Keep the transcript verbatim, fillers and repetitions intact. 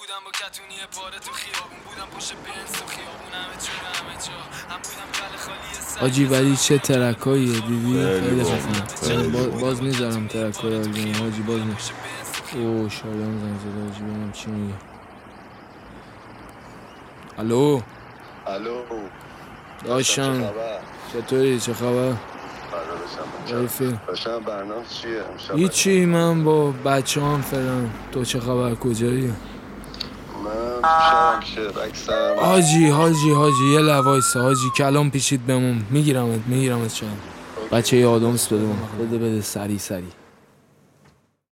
بودم با کتونی پاره تو خیابون بودم پشت بنز تو خیابون همه جا همه جا هم بودم کل خالی حاجی ولی چه ترکاییه دیدی؟ خیلی باحال. خفنه. باز, باز میذارم ترکای آلبوم حاجی باز می اوه شایان زنگ زده حاجی ببینم چی میگه. الو الو داشتم چطوری چه خبر؟ ضعیفی؟ داشتم برنامه چیه؟ امشب هیچی من با بچه هم فلان. تو چه خبر کجایی؟ من تو شهرم که رکسم حاجی حاجی حاجی یه لوایسه حاجی کلام پیشید بمون میگیرمت میگیرمت چند بچه ی آدامس بده من بده بده سری سری